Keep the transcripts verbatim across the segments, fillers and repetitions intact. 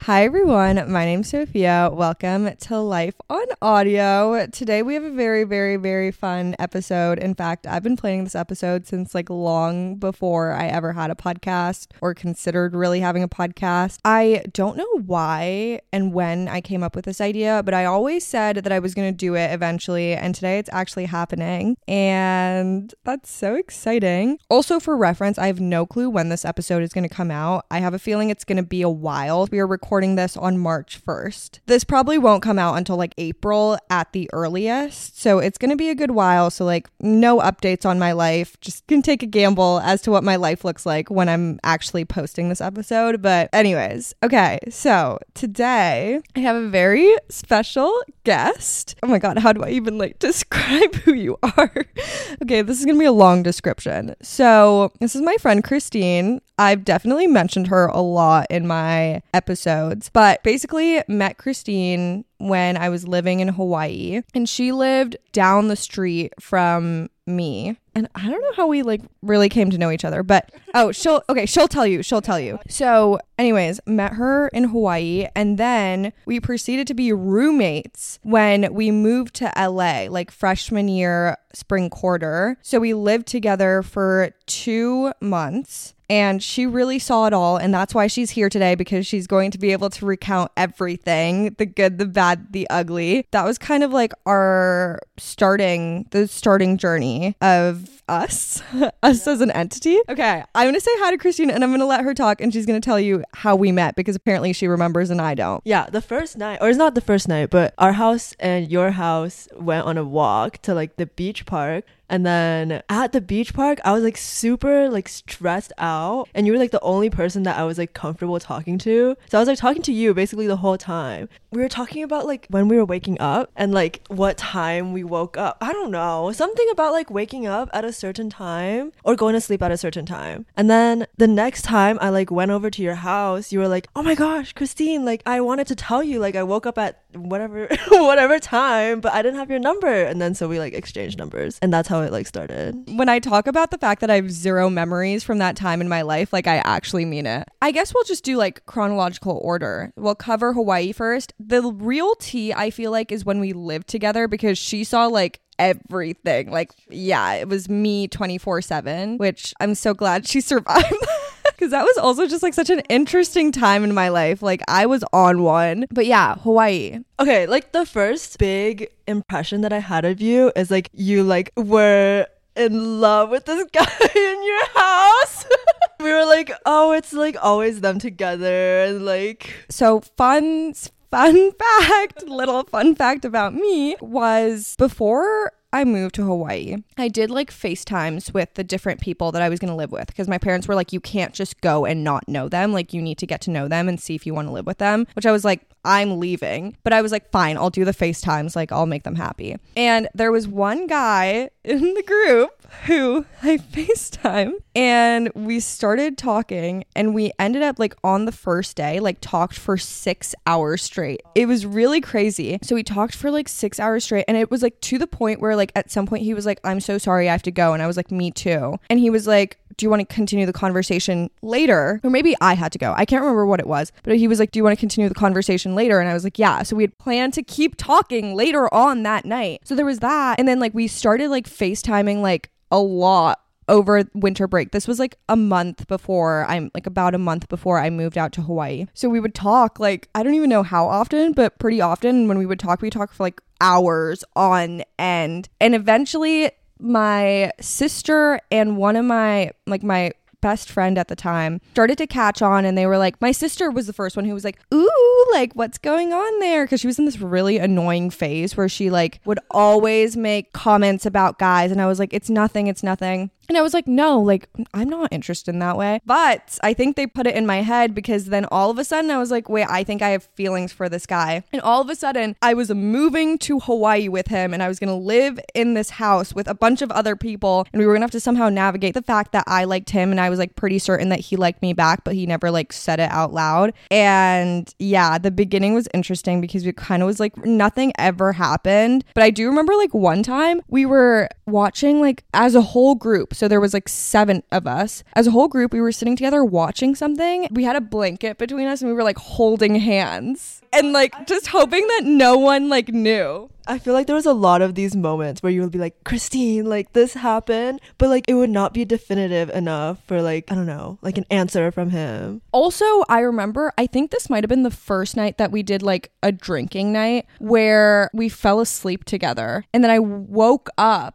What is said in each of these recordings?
Hi everyone, my name's Sophia. Welcome to Life on Audio. Today we have a very, very, very fun episode. In fact, I've been planning this episode since like long before I ever had a podcast or considered really having a podcast. I don't know why and when I came up with this idea, but I always said that I was going to do it eventually, and today it's actually happening, and that's so exciting. Also, for reference, I have no clue when this episode is going to come out. I have a feeling it's going to be a while. We are recording recording this on March first. This probably won't come out until like April at the earliest, so it's going to be a good while. So like no updates on my life, just can take a gamble as to what my life looks like when I'm actually posting this episode. But anyways, okay, so today I have a very special guest. Oh my god, how do I even like describe who you are? Okay, this is gonna be a long description. So this is my friend Christine. I've definitely mentioned her a lot in my episodes, but basically met Christine when I was living in Hawaii, and she lived down the street from me. And I don't know how we like really came to know each other, but oh, she'll okay, she'll tell you, she'll tell you. So anyways, met her in Hawaii, and then we proceeded to be roommates when we moved to L A, like freshman year, spring quarter. So we lived together for two months. And she really saw it all. And that's why she's here today, because she's going to be able to recount everything, the good, the bad, the ugly. That was kind of like our starting, the starting journey of us, us as an entity. Okay, I'm going to say hi to Christine, and I'm going to let her talk, and she's going to tell you how we met, because apparently she remembers and I don't. Yeah, the first night, or it's not the first night, but our house and your house went on a walk to like the beach park. And then at the beach park, I was like super like stressed out. And you were like the only person that I was like comfortable talking to. So I was like talking to you basically the whole time. We were talking about like when we were waking up and like what time we woke up. I don't know. Something about like waking up at a certain time or going to sleep at a certain time. And then the next time I like went over to your house, you were like, oh my gosh, Christine, like I wanted to tell you, like I woke up at whatever, whatever time, but I didn't have your number. And then so we like exchanged numbers. And that's how it like started. When I talk about the fact that I have zero memories from that time in my life, like I actually mean it. I guess we'll just do like chronological order. We'll cover Hawaii first. The real tea, I feel like, is when we lived together, because she saw like everything. Like, yeah, it was me twenty-four seven, which I'm so glad she survived. Because that was also just like such an interesting time in my life. Like I was on one. But yeah, Hawaii. Okay, like the first big impression that I had of you is like you like were in love with this guy in your house. We were like, oh, it's like always them together. And like, so fun fun fact, little fun fact about me was before I moved to Hawaii, I did like FaceTimes with the different people that I was going to live with, because my parents were like, you can't just go and not know them. Like you need to get to know them and see if you want to live with them, which I was like, I'm leaving. But I was like, fine, I'll do the FaceTimes. Like I'll make them happy. And there was one guy in the group who I FaceTime, and we started talking, and we ended up like on the first day, like talked for six hours straight. It was really crazy. So we talked for like six hours straight, and it was like to the point where like at some point he was like, I'm so sorry, I have to go. And I was like, me too. And he was like, do you want to continue the conversation later? Or maybe I had to go. I can't remember what it was, but he was like, do you want to continue the conversation later? And I was like, yeah. So we had planned to keep talking later on that night. So there was that. And then like we started like FaceTiming like a lot over winter break. This was like a month before I'm like about a month before I moved out to Hawaii. So we would talk like, I don't even know how often, but pretty often. And when we would talk, we talk for like hours on end. And eventually my sister and one of my like my best friend at the time started to catch on, and they were like, my sister was the first one who was like, ooh, like what's going on there? Because she was in this really annoying phase where she like would always make comments about guys, and I was like, it's nothing, it's nothing. And I was like, no, like, I'm not interested in that way. But I think they put it in my head, because then all of a sudden I was like, wait, I think I have feelings for this guy. And all of a sudden I was moving to Hawaii with him, and I was going to live in this house with a bunch of other people. And we were going to have to somehow navigate the fact that I liked him, and I was like pretty certain that he liked me back, but he never like said it out loud. And yeah, the beginning was interesting because we kind of was like, nothing ever happened. But I do remember like one time we were watching like as a whole group. So there was like seven of us. As a whole group, we were sitting together watching something. We had a blanket between us and we were like holding hands and like just hoping that no one like knew. I feel like there was a lot of these moments where you would be like, Christine, like this happened, but like it would not be definitive enough for like, I don't know, like an answer from him. Also, I remember, I think this might have been the first night that we did like a drinking night where we fell asleep together. And then I woke up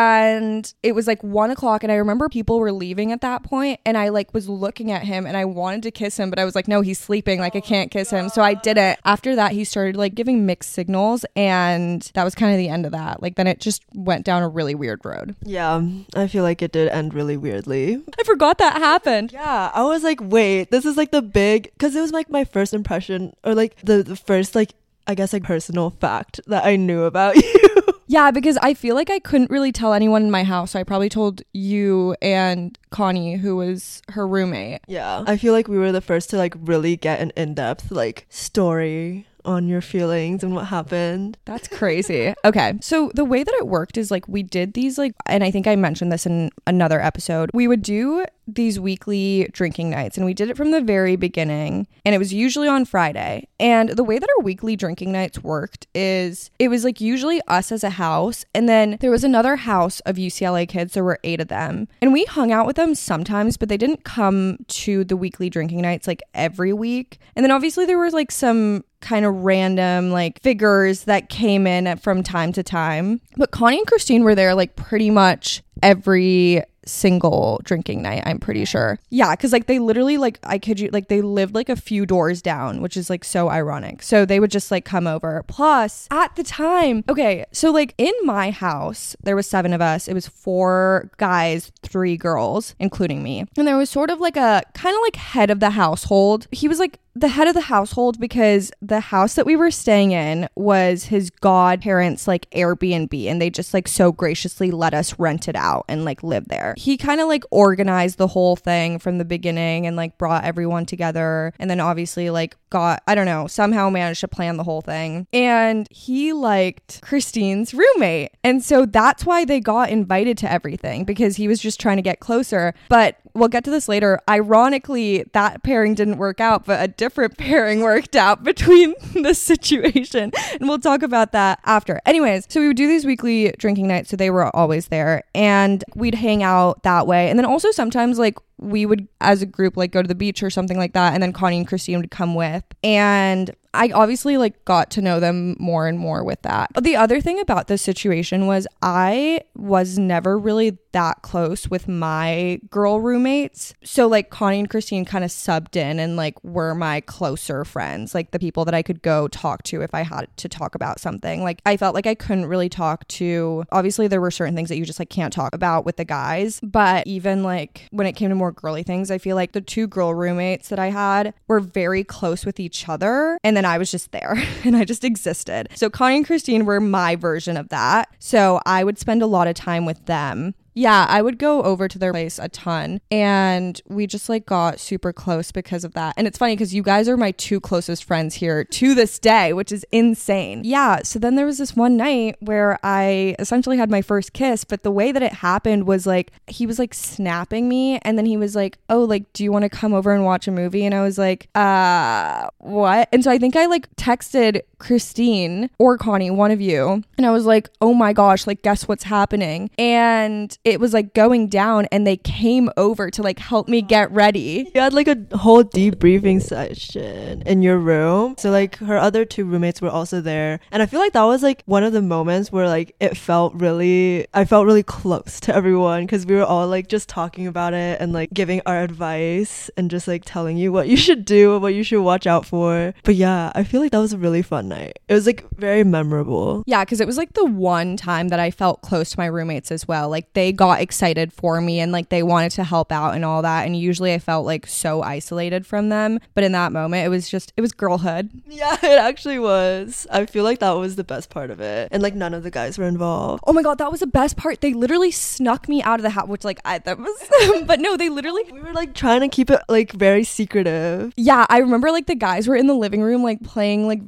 and it was like one o'clock and I remember people were leaving at that point and I like was looking at him and I wanted to kiss him, but I was like, no, he's sleeping, like I can't kiss him. So I didn't. After that, he started like giving mixed signals and that was kind of the end of that. Like then it just went down a really weird road. Yeah, I feel like it did end really weirdly. I forgot that happened. Yeah, I was like, wait, this is like the big, because it was like my first impression or like the, the first like, I guess like personal fact that I knew about you. Yeah, because I feel like I couldn't really tell anyone in my house. So I probably told you and Connie, who was her roommate. Yeah, I feel like we were the first to like really get an in-depth like story on your feelings and what happened. That's crazy. Okay, so the way that it worked is like we did these like, and I think I mentioned this in another episode, we would do these weekly drinking nights and we did it from the very beginning and it was usually on Friday. And the way that our weekly drinking nights worked is it was like usually us as a house and then there was another house of U C L A kids. There were eight of them and we hung out with them sometimes, but they didn't come to the weekly drinking nights like every week. And then obviously there was like some kind of random like figures that came in from time to time, but Connie and Christine were there like pretty much every single drinking night, I'm pretty sure. Yeah, because like they literally like I kid you, like they lived like a few doors down, which is like so ironic. So they would just like come over. Plus at the time, okay, so like in my house there was seven of us. It was four guys, three girls, including me, and there was sort of like a kind of like head of the household. He was like the head of the household because the house that we were staying in was his godparents' like Airbnb and they just like so graciously let us rent it out and like live there. He kind of like organized the whole thing from the beginning and like brought everyone together and then obviously like got, I don't know, somehow managed to plan the whole thing. And he liked Christine's roommate. And so that's why they got invited to everything because he was just trying to get closer. But we'll get to this later. Ironically, that pairing didn't work out, but a different pairing worked out between the situation. And we'll talk about that after. Anyways, so we would do these weekly drinking nights. So they were always there and we'd hang out that way. And then also sometimes like we would as a group like go to the beach or something like that. And then Connie and Christine would come with. And I obviously like got to know them more and more with that. The other thing about this situation was I was never really that close with my girl roommates. So like Connie and Christine kind of subbed in and like were my closer friends, like the people that I could go talk to if I had to talk about something. Like I felt like I couldn't really talk to, obviously there were certain things that you just like can't talk about with the guys, but even like when it came to more girly things, I feel like the two girl roommates that I had were very close with each other. And then I was just there and I just existed. So Connie and Christine were my version of that. So I would spend a lot of time with them. Yeah, I would go over to their place a ton and we just like got super close because of that. And it's funny because you guys are my two closest friends here to this day, which is insane. Yeah, so then there was this one night where I essentially had my first kiss, but the way that it happened was like he was like snapping me and then he was like, oh, like, do you want to come over and watch a movie? And I was like, uh, what? And so I think I like texted Christine or Connie, one of you, and I was like, oh my gosh, like, guess what's happening? And it was like going down and they came over to like help me get ready. You had like a whole debriefing session in your room. So like her other two roommates were also there. And I feel like that was like one of the moments where like it felt really, I felt really close to everyone because we were all like just talking about it and like giving our advice and just like telling you what you should do and what you should watch out for. But yeah, I feel like that was a really fun night. It was like very memorable. Yeah, because it was like the one time that I felt close to my roommates as well. Like they got excited for me and like they wanted to help out and all that. And usually I felt like so isolated from them. But in that moment, it was just, it was girlhood. Yeah, it actually was. I feel like that was the best part of it. And like none of the guys were involved. Oh my God, that was the best part. They literally snuck me out of the house, which like I, that was, but no, they literally. We were like trying to keep it like very secretive. Yeah, I remember like the guys were in the living room like playing like video games.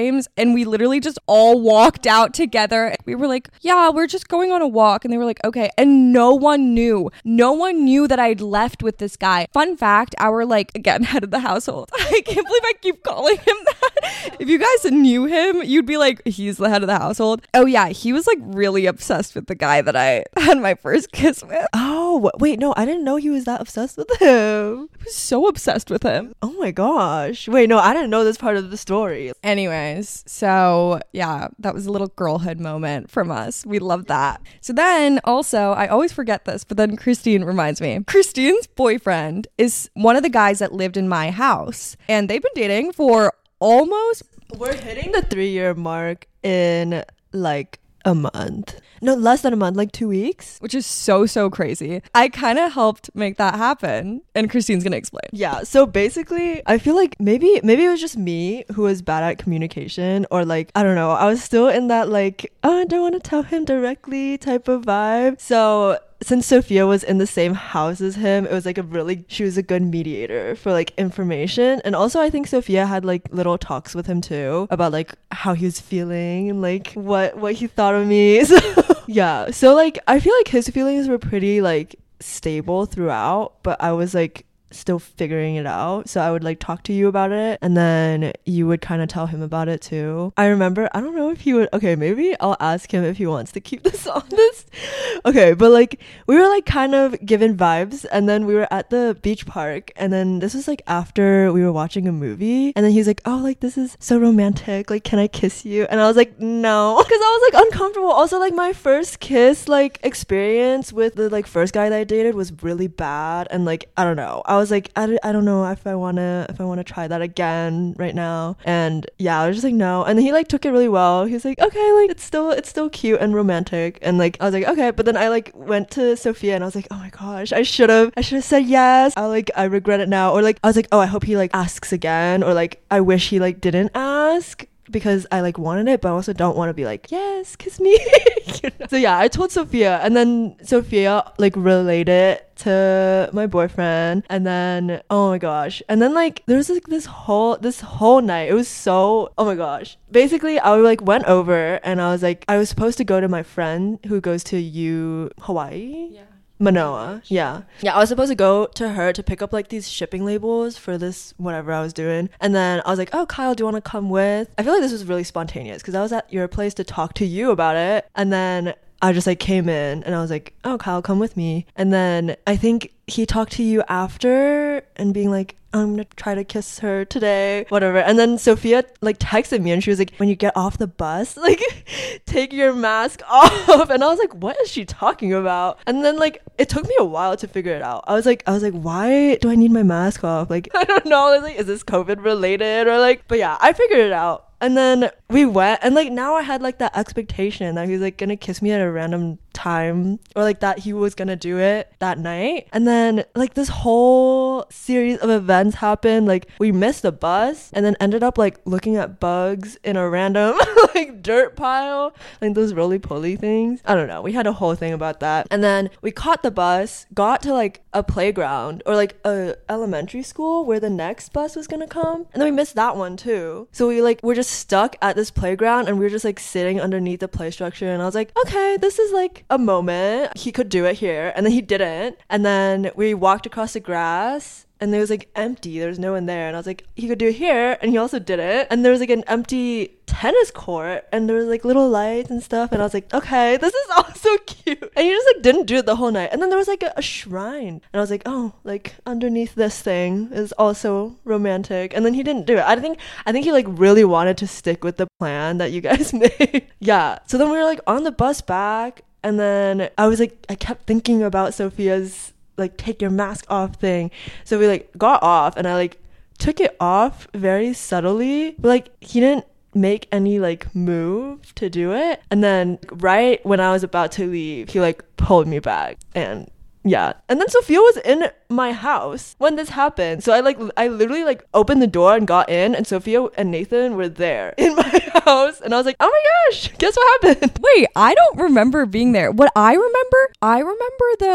James, and we literally just all walked out together. We were like, yeah, we're just going on a walk. And they were like, okay. And no one knew. No one knew that I'd left with this guy. Fun fact, our, like, again, head of the household. I can't believe I keep calling him that. If you guys knew him, you'd be like, he's the head of the household. Oh yeah, he was like really obsessed with the guy that I had my first kiss with. Oh, wait, no, I didn't know he was that obsessed with him. I was so obsessed with him. Oh my gosh. Wait, no, I didn't know this part of the story. Anyways, so yeah, that was a little girlhood moment from us. We loved that. So then also, I always forget this, but then Christine reminds me. Christine's boyfriend is one of the guys that lived in my house, and they've been dating for almost... We're hitting the three year mark in like a month. No, less than a month, like two weeks. Which is so, so crazy. I kind of helped make that happen. And Christine's going to explain. Yeah. So basically, I feel like maybe, maybe it was just me who was bad at communication, or like, I don't know. I was still in that like, oh, I don't want to tell him directly type of vibe. So since Sophia was in the same house as him, it was like a really, she was a good mediator for like information. And also I think Sophia had like little talks with him too about like how he was feeling and like what, what he thought of me. So yeah. So like, I feel like his feelings were pretty like stable throughout, but I was like still figuring it out. So I would like talk to you about it, and then you would kind of tell him about it too. I remember, I don't know if he would, okay, maybe I'll ask him if he wants to keep this on this. Okay, but like we were like kind of given vibes, and then we were at the beach park, and then this was like after we were watching a movie, and then he was like, oh, like this is so romantic, like can I kiss you? And I was like, no, because I was like uncomfortable. Also like my first kiss like experience with the like first guy that I dated was really bad, and like I don't know, I was like I, d- I don't know if I want to if I want to try that again right now. And yeah, I was just like no, and then he like took it really well. He was like, okay, like it's still it's still cute and romantic, and like I was like okay. But then I like went to Sophia and I was like, oh my gosh, I should have I should have said yes. I like I regret it now. Or like I was like, oh, I hope he like asks again, or like I wish he like didn't ask, because I like wanted it, but I also don't want to be like, yes, kiss me. You know? So yeah, I told Sophia, and then Sophia like relayed it to my boyfriend, and then oh my gosh, and then like there was like this whole this whole night, it was so, oh my gosh, basically I like went over and I was like, I was supposed to go to my friend who goes to U Hawaii. Yeah. Manoa. Yeah. Yeah, I was supposed to go to her to pick up like these shipping labels for this whatever I was doing. And then I was like, oh, Kyle, do you want to come with? I feel like this was really spontaneous because I was at your place to talk to you about it. And then I just like came in and I was like, oh, Kyle, come with me. And then I think he talked to you after and being like, I'm gonna try to kiss her today, whatever. And then Sophia like texted me and she was like, when you get off the bus, like take your mask off. And I was like, what is she talking about? And then like it took me a while to figure it out. I was like, I was like, why do I need my mask off? Like, I don't know. I was like, is this COVID related or like, but yeah, I figured it out. And then we went, and like now I had like that expectation that he was like gonna kiss me at a random time, or like that he was gonna do it that night. And then like this whole series of events happened. Like we missed the bus and then ended up like looking at bugs in a random like dirt pile, like those roly-poly things. I don't know, we had a whole thing about that. And then we caught the bus, got to like a playground or like a elementary school where the next bus was gonna come, and then we missed that one too. So we like we're just stuck at this playground, and we were just like sitting underneath the play structure, and I was like, okay, this is like a moment, he could do it here. And then he didn't, and then we walked across the grass and it was like empty, there was no one there, and I was like, he could do it here, and he also did it. And there was like an empty tennis court and there was like little lights and stuff, and I was like, okay, this is all so cute. And he just like didn't do it the whole night. And then there was like a, a shrine, and I was like, oh, like underneath this thing is also romantic. And then he didn't do it. I think I think he like really wanted to stick with the plan that you guys made. Yeah. So then we were like on the bus back, and then I was like, I kept thinking about Sophia's like take your mask off thing. So we like got off, and I like took it off very subtly, but like he didn't make any like move to do it. And then right when I was about to leave, he like pulled me back. And yeah, and then Sophia was in my house when this happened, so I like I literally like opened the door and got in, and Sophia and Nathan were there in my house, and I was like, oh my gosh, guess what happened? Wait, I don't remember being there. What I remember, I remember though,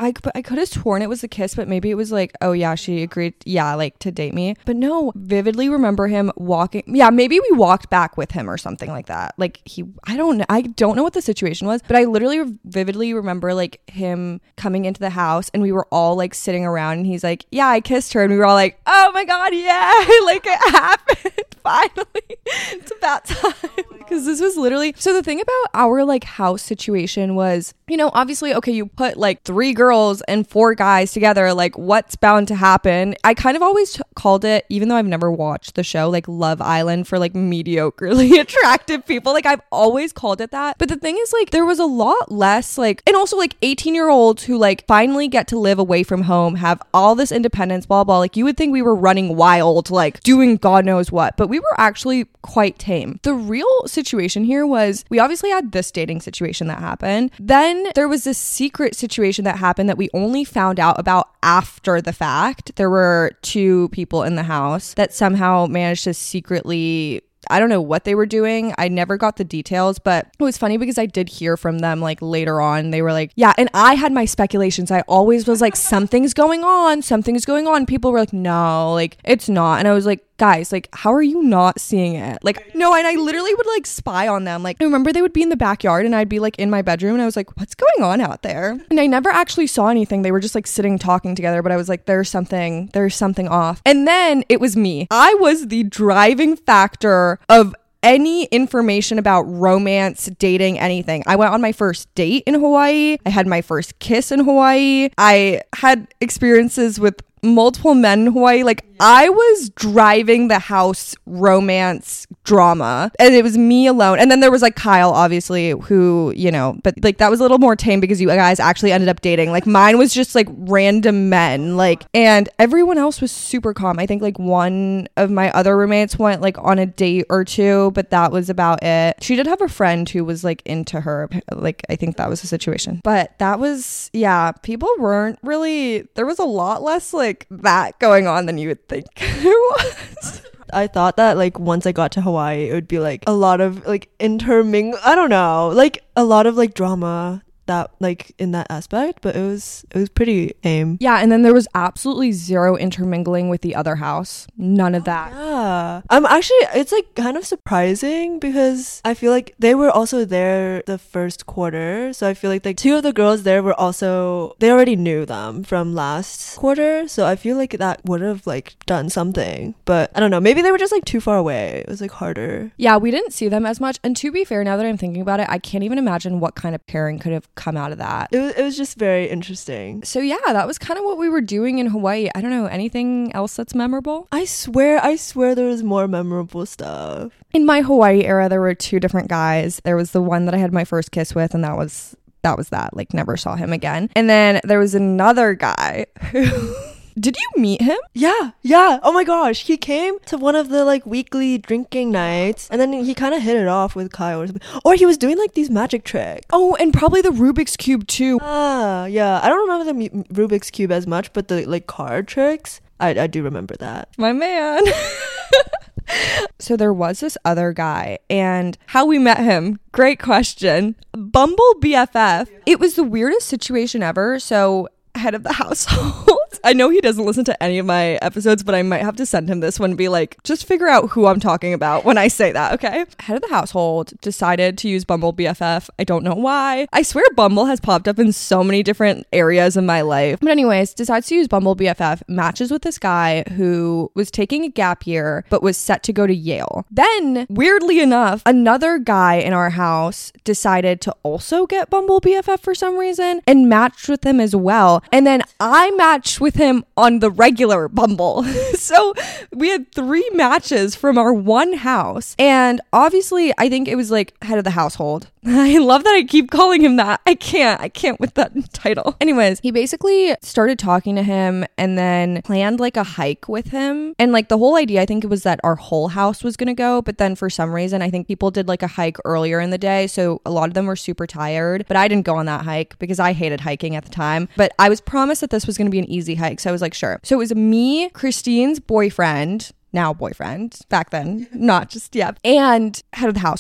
I, but I could have sworn it was a kiss, but maybe it was like, oh yeah, she agreed, yeah, like to date me. But no, vividly remember him walking. Yeah, maybe we walked back with him or something like that. Like he, I don't know, I don't know what the situation was, but I literally vividly remember like him coming into the house and we were all like sitting around and he's like, yeah, I kissed her, and we were all like, oh my god, yeah, like it happened. Finally, it's about time. Because this was literally, so the thing about our like house situation was, you know, obviously, okay, you put like three girls and four guys together, like what's bound to happen? I kind of always t- called it, even though I've never watched the show, like Love Island for like mediocrely attractive people. Like I've always called it that. But the thing is, like, there was a lot less like, and also like eighteen year olds who like finally get to live away from home, have all this independence, blah, blah. Like you would think we were running wild, like doing God knows what, but we were actually quite tame. The real situation here was we obviously had this dating situation that happened. Then there was this secret situation that happened that we only found out about after the fact. There were two people in the house that somehow managed to secretly, I don't know what they were doing. I never got the details, but it was funny because I did hear from them like later on. They were like, yeah, and I had my speculations. I always was like, something's going on, something's going on. People were like, no, like it's not. And I was like, guys, like, how are you not seeing it? Like, no, and I literally would like spy on them. Like, I remember they would be in the backyard and I'd be like in my bedroom and I was like, what's going on out there? And I never actually saw anything. They were just like sitting talking together, but I was like, there's something, there's something off. And then it was me. I was the driving factor of any information about romance, dating, anything. I went on my first date in Hawaii. I had my first kiss in Hawaii. I had experiences with multiple men in Hawaii. Like I was driving the house romance drama and it was me alone. And then there was like Kyle, obviously, who, you know, but like that was a little more tame because you guys actually ended up dating. Like mine was just like random men, like, and everyone else was super calm. I think like one of my other roommates went like on a date or two, but that was about it. She did have a friend who was like into her. Like I think that was the situation. But that was, yeah, people weren't really, there was a lot less like that going on than you would think there was. I thought that like once I got to Hawaii, it would be like a lot of like interming, I don't know, like a lot of like drama that like in that aspect, but it was it was pretty tame. Yeah, and then there was absolutely zero intermingling with the other house. None of that. Yeah. I'm actually, it's like kind of surprising because I feel like they were also there the first quarter. So I feel like like two of the girls there were also, they already knew them from last quarter. So I feel like that would have like done something. But I don't know, maybe they were just like too far away. It was like harder. Yeah, we didn't see them as much. And to be fair, now that I'm thinking about it, I can't even imagine what kind of pairing could have come out of that. It was, it was just very interesting. So yeah, that was kind of what we were doing in Hawaii. I don't know, anything else that's memorable? I swear, I swear there was more memorable stuff. In my Hawaii era, there were two different guys. There was the one that I had my first kiss with, and that was that was that. Like, never saw him again. And then there was another guy who... Did you meet him? Yeah, yeah. Oh my gosh. He came to one of the like weekly drinking nights and then he kind of hit it off with Kyle or something. Or he was doing like these magic tricks. Oh, and probably the Rubik's Cube too. Ah, yeah. I don't remember the M- Rubik's Cube as much, but the like card tricks, I, I do remember that. My man. So there was this other guy, and how we met him, great question. Bumble B F F. It was the weirdest situation ever. So head of the household. I know he doesn't listen to any of my episodes, but I might have to send him this one and be like, just figure out who I'm talking about when I say that, okay? Head of the household decided to use Bumble B F F. I don't know why. I swear Bumble has popped up in so many different areas of my life. But anyways, decides to use Bumble B F F, matches with this guy who was taking a gap year, but was set to go to Yale. Then, weirdly enough, another guy in our house decided to also get Bumble B F F for some reason and matched with him as well. And then I matched with him on the regular Bumble. So we had three matches from our one house. And obviously, I think it was like head of the household. I love that I keep calling him that. I can't. I can't with that title. Anyways, he basically started talking to him and then planned like a hike with him. And like the whole idea, I think it was that our whole house was going to go. But then for some reason, I think people did like a hike earlier in the day. So a lot of them were super tired. But I didn't go on that hike because I hated hiking at the time. But I was promised that this was going to be an easy hike. So I was like, sure. So it was me, Christine's boyfriend, now boyfriend, back then, not just yet, and head of the household.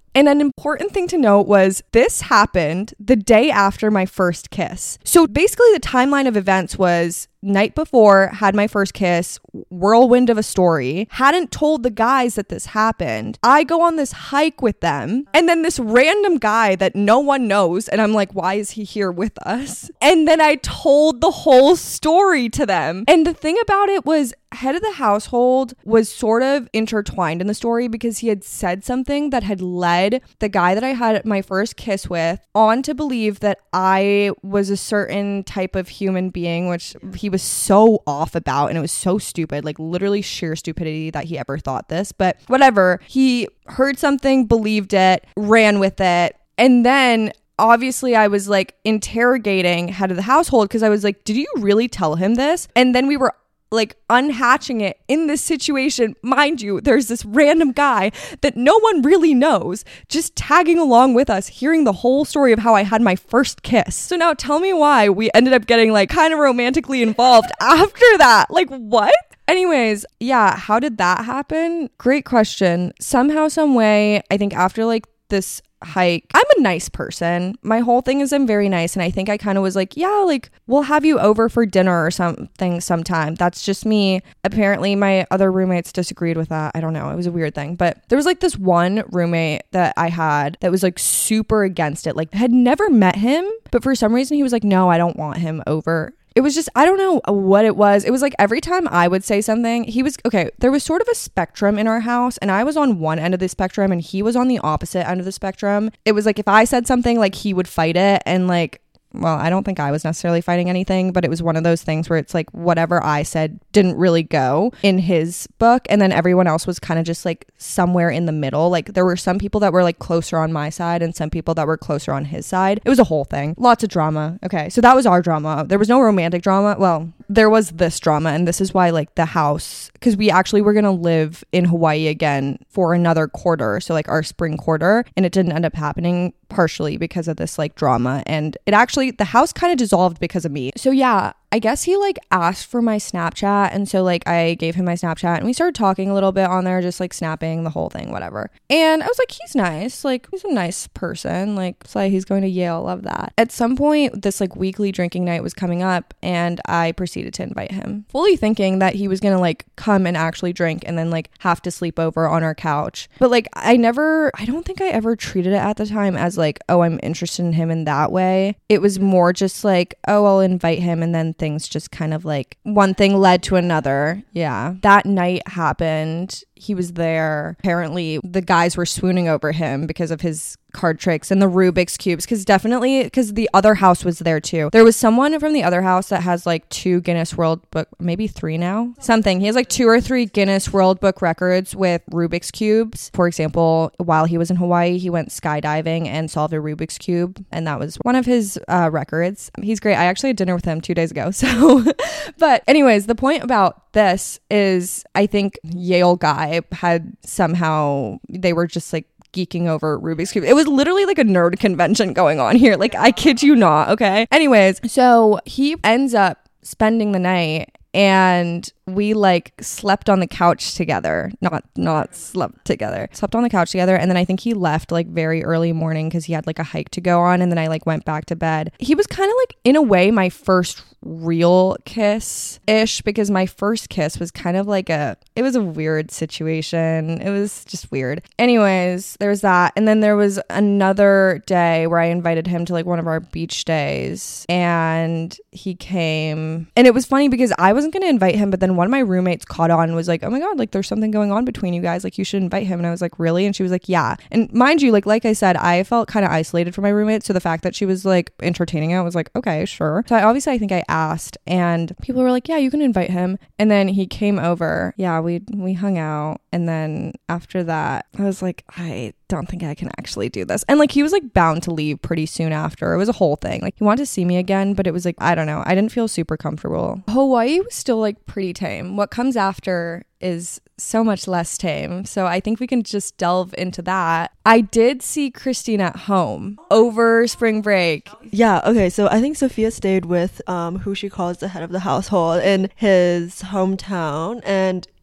And an important thing to note was this happened the day after my first kiss. So basically the timeline of events was night before, had my first kiss, whirlwind of a story, hadn't told the guys that this happened. I go on this hike with them, and then this random guy that no one knows, and I'm like, why is he here with us? And then I told the whole story to them. And the thing about it was, head of the household was sort of intertwined in the story because he had said something that had led the guy that I had my first kiss with on to believe that I was a certain type of human being, which he was so off about, and it was so stupid, like literally sheer stupidity that he ever thought this. But whatever, he heard something, believed it, ran with it, and then obviously I was like interrogating head of the household because I was like, did you really tell him this? And then we were like unhatching it in this situation. Mind you, there's this random guy that no one really knows just tagging along with us, hearing the whole story of how I had my first kiss. So now tell me why we ended up getting like kind of romantically involved after that. Like what? Anyways, yeah, how did that happen? Great question. Somehow, some way, I think after like this hike, I'm a nice person. My whole thing is I'm very nice, and I think I kind of was like, yeah, like we'll have you over for dinner or something sometime. That's just me. Apparently my other roommates disagreed with that. I don't know, it was a weird thing. But there was like this one roommate that I had that was like super against it, like had never met him, but for some reason he was like, no, I don't want him over. It was just, I don't know what it was. It was like every time I would say something, he was, okay, there was sort of a spectrum in our house, and I was on one end of the spectrum and he was on the opposite end of the spectrum. It was like if I said something, like he would fight it, and like, well, I don't think I was necessarily fighting anything, but it was one of those things where it's like whatever I said didn't really go in his book, and then everyone else was kind of just like somewhere in the middle. Like there were some people that were like closer on my side and some people that were closer on his side. It was a whole thing. Lots of drama. Okay, so that was our drama. There was no romantic drama. Well, there was this drama, and this is why like the house, because we actually were gonna live in Hawaii again for another quarter, so like our spring quarter, and it didn't end up happening partially because of this like drama, and it actually, the house kind of dissolved because of me. So yeah, I guess he like asked for my Snapchat, and so like I gave him my Snapchat and we started talking a little bit on there, just like snapping, the whole thing, whatever. And I was like, he's nice, like he's a nice person, like it's like he's going to Yale, love that. At some point this like weekly drinking night was coming up, and I proceeded to invite him, fully thinking that he was gonna like come and actually drink and then like have to sleep over on our couch. But like I never, I don't think I ever treated it at the time as like, oh, I'm interested in him in that way. It was more just like, oh, I'll invite him, and then things just kind of like one thing led to another. Yeah, that night happened. He was there. Apparently the guys were swooning over him because of his card tricks and the Rubik's cubes, because definitely because the other house was there too. There was someone from the other house that has like two Guinness World Book, maybe three now, something. He has like two or three Guinness World Book records with Rubik's cubes. For example, while he was in Hawaii, he went skydiving and solved a Rubik's cube, and that was one of his uh, records. He's great. I actually had dinner with him two days ago. So, but anyways, the point about this is I think Yale guy had somehow, they were just like geeking over Rubik's Cube. It was literally like a nerd convention going on here. Like, I kid you not. Okay. Anyways, so he ends up spending the night, and we like slept on the couch together, not not slept together, slept on the couch together. And then I think he left like very early morning because he had like a hike to go on. And then I like went back to bed. He was kind of like, in a way, my first real kiss ish, because my first kiss was kind of like a, it was a weird situation. It was just weird. Anyways, there was that. And then there was another day where I invited him to like one of our beach days, and he came, and it was funny because I wasn't going to invite him, but then one of my roommates caught on and was like, oh my God, like there's something going on between you guys, like you should invite him. And I was like, really? And she was like, yeah. And mind you, like like I said, I felt kind of isolated from my roommate, so the fact that she was like entertaining it was like, okay, sure. So I obviously I think I asked, and people were like, yeah, you can invite him. And then he came over. Yeah, we we hung out, and then after that I was like, I don't think I can actually do this. And like he was like bound to leave pretty soon after. It was a whole thing. Like he wanted to see me again, but it was like, I don't know, I didn't feel super comfortable. Hawaii was still like pretty tame. What comes after is so much less tame, so I think we can just delve into that. I did see Christine at home over spring break. Yeah, okay, so I think Sophia stayed with um who she calls the head of the household in his hometown, and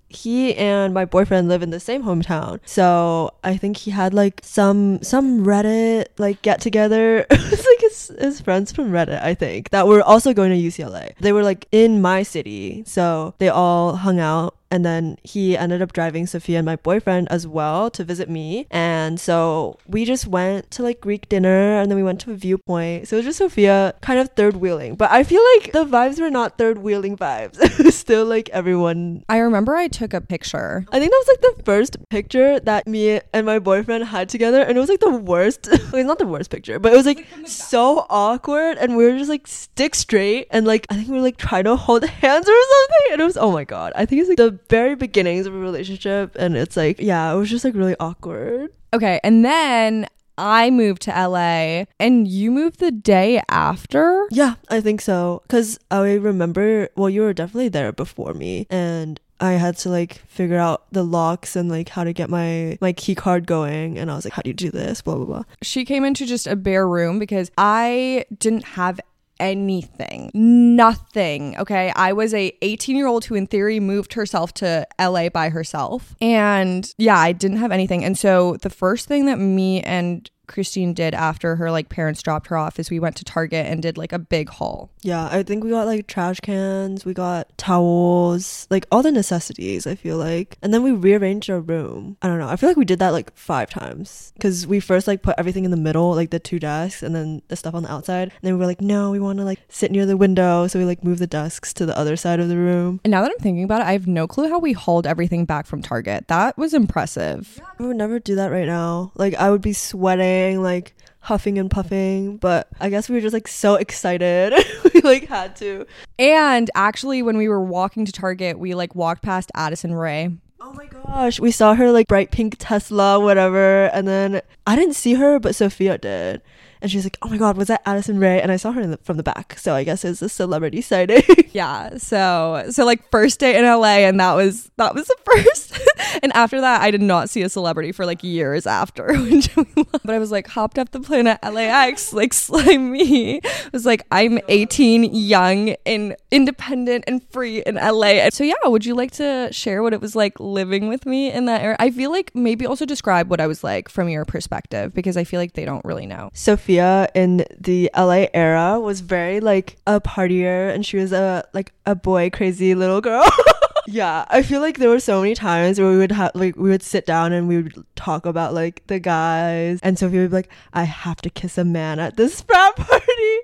he and my boyfriend live in the same hometown. So I think he had like some some Reddit like get together. It was like his, his friends from Reddit, I think, that were also going to U C L A. They were like in my city. So they all hung out. And then he ended up driving Sophia and my boyfriend as well to visit me. And so we just went to like Greek dinner and then we went to a viewpoint. So it was just Sophia kind of third wheeling. But I feel like the vibes were not third wheeling vibes. It was still like everyone. I remember I took a picture. I think that was like the first picture that me and my boyfriend had together. And it was like the worst. Well, it's not the worst picture, but it was like so awkward. And we were just like stick straight. And like, I think we were like trying to hold hands or something. And it was, oh my God. I think it's like the very beginnings of a relationship, and it's like, yeah, it was just like really awkward. Okay, and then I moved to L A and you moved the day after? Yeah, I think so, because I remember, well, you were definitely there before me, and I had to like figure out the locks and like how to get my my key card going, and I was like, how do you do this, blah blah blah. She came into just a bare room because I didn't have anything, nothing. Okay, I was a eighteen year old who in theory moved herself to L A by herself, and yeah, I didn't have anything. And so the first thing that me and Christine did after her like parents dropped her off is we went to Target and did like a big haul. Yeah, I think we got like trash cans, we got towels, like all the necessities, I feel like. And then we rearranged our room. I don't know, I feel like we did that like five times, because we first like put everything in the middle, like the two desks, and then the stuff on the outside. And then we were like, no, we want to like sit near the window, so we like moved the desks to the other side of the room. And now that I'm thinking about it, I have no clue how we hauled everything back from Target. That was impressive. I would never do that right now. Like, I would be sweating, like huffing and puffing, but I guess we were just like so excited. We like had to. And actually, when we were walking to Target, we like walked past Addison Rae. Oh my gosh, we saw her like bright pink Tesla, whatever, and then I didn't see her, but Sophia did. And she's like, oh my God, was that Addison Rae? And I saw her in the, from the back. So I guess it's a celebrity sighting. Yeah. So, so like first day in L A, and that was, that was the first. And after that, I did not see a celebrity for like years after. But I was like, hopped up the plane at L A X, like slime me. I was like, I'm eighteen, young and independent and free in L A. And so yeah, would you like to share what it was like living with me in that era? I feel like maybe also describe what I was like from your perspective, because I feel like they don't really know. Sophia in the L A era was very like a partier, and she was a like a boy crazy little girl. Yeah, I feel like there were so many times where we would have like we would sit down and we would talk about like the guys, and Sophia would be like, I have to kiss a man at this frat party,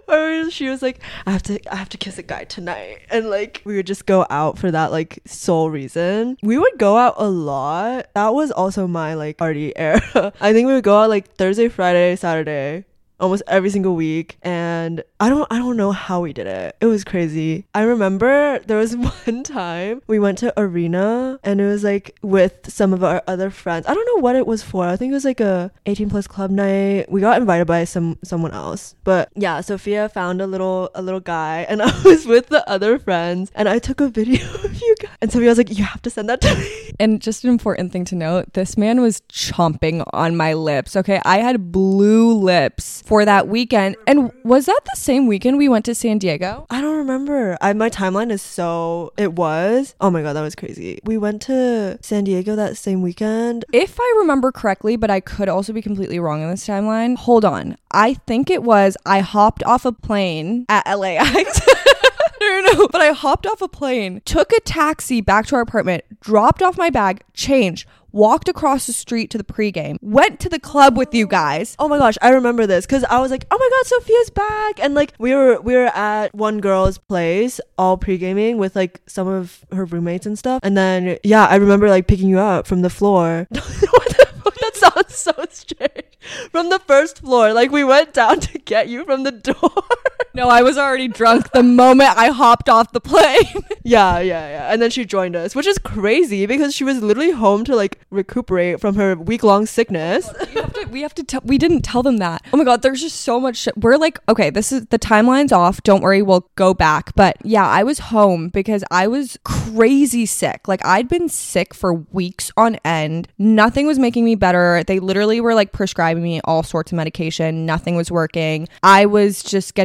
or she was like, I have to I have to kiss a guy tonight, and like we would just go out for that like sole reason. We would go out a lot. That was also my like party era. I think we would go out like Thursday, Friday, Saturday, almost every single week, and I don't I don't know how we did it. It was crazy. I remember there was one time we went to Arena, and it was like with some of our other friends. I don't know what it was for. I think it was like a eighteen plus club night. We got invited by some someone else. But yeah, Sophia found a little a little guy, and I was with the other friends, and I took a video of you guys. And Sophia was like, you have to send that to me. And just an important thing to note, this man was chomping on my lips. Okay, I had blue lips for that weekend. And was that the same weekend we went to San Diego? I don't remember. I my timeline is so it was. Oh my God, that was crazy. We went to San Diego that same weekend. If I remember correctly, but I could also be completely wrong in this timeline. Hold on. I think it was I hopped off a plane at L A X. No, no, no. But I hopped off a plane, took a taxi back to our apartment, dropped off my bag, changed, walked across the street to the pregame, went to the club with you guys. Oh my gosh, I remember this because I was like, oh my God, Sophia's back. And like we were we were at one girl's place all pre-gaming with like some of her roommates and stuff. And then yeah, I remember like picking you up from the floor. What the fuck? That sounds so strange. From the first floor, like we went down to get you from the door. No, I was already drunk the moment I hopped off the plane. Yeah, yeah, yeah. And then she joined us, which is crazy because she was literally home to like recuperate from her week-long sickness. we have to, we have to tell, we didn't tell them that. Oh my God, there's just so much shit. We're like, okay, this is, the timeline's off. Don't worry, we'll go back. But yeah, I was home because I was crazy sick. Like I'd been sick for weeks on end. Nothing was making me better. They literally were like prescribing me all sorts of medication. Nothing was working. I was just getting worse with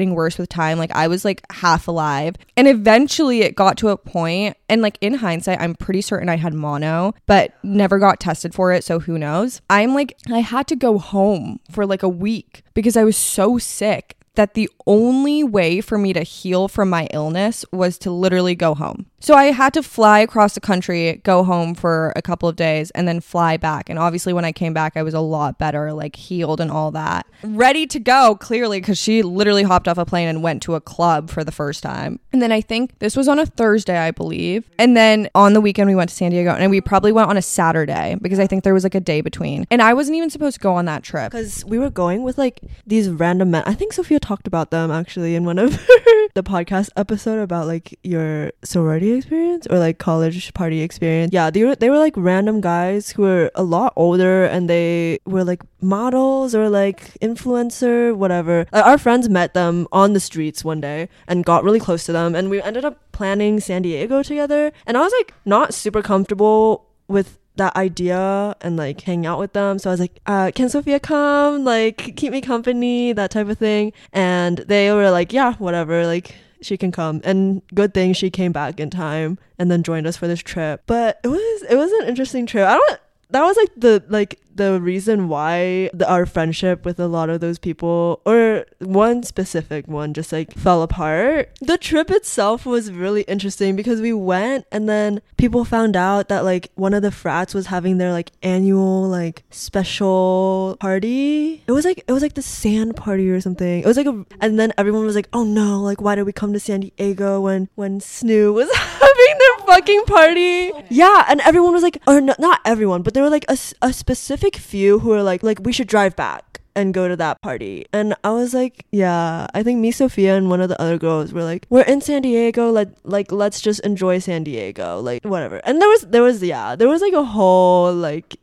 with time. Like I was like half alive. And eventually it got to a point, and like in hindsight, I'm pretty certain I had mono, but never got tested for it. So who knows? I'm like, I had to go home for like a week because I was so sick that the only way for me to heal from my illness was to literally go home. So I had to fly across the country, go home for a couple of days, and then fly back. And obviously when I came back, I was a lot better, like healed and all that. Ready to go, clearly, because she literally hopped off a plane and went to a club for the first time. And then I think this was on a Thursday, I believe. And then on the weekend, we went to San Diego, and we probably went on a Saturday because I think there was like a day between. And I wasn't even supposed to go on that trip. Because we were going with like these random men. I think Sophia talked about them actually in one of the podcast episode about like your sorority experience or like college party experience. Yeah, they were they were like random guys who were a lot older, and they were like models or like influencer, whatever. Like, our friends met them on the streets one day and got really close to them, and we ended up planning San Diego together. And I was like not super comfortable with that idea and like hang out with them, so I was like, uh can Sophia come, like keep me company, that type of thing. And they were like, yeah, whatever, like she can come. And good thing she came back in time and then joined us for this trip. But it was it was an interesting trip. I don't that was like the like the reason why the, our friendship with a lot of those people, or one specific one, just like fell apart. The trip itself was really interesting because we went, and then people found out that like one of the frats was having their like annual like special party. It was like it was like the sand party or something. It was like a, and then everyone was like, oh no, like why did we come to San Diego when when Snoo was having their fucking party? Yeah, and everyone was like, or no, not everyone, but there were like a, a specific few who were like like we should drive back and go to that party. And I was like, yeah, I think me, Sophia, and one of the other girls were like, we're in San Diego, let like let's just enjoy San Diego, like whatever. And there was there was yeah there was like a whole like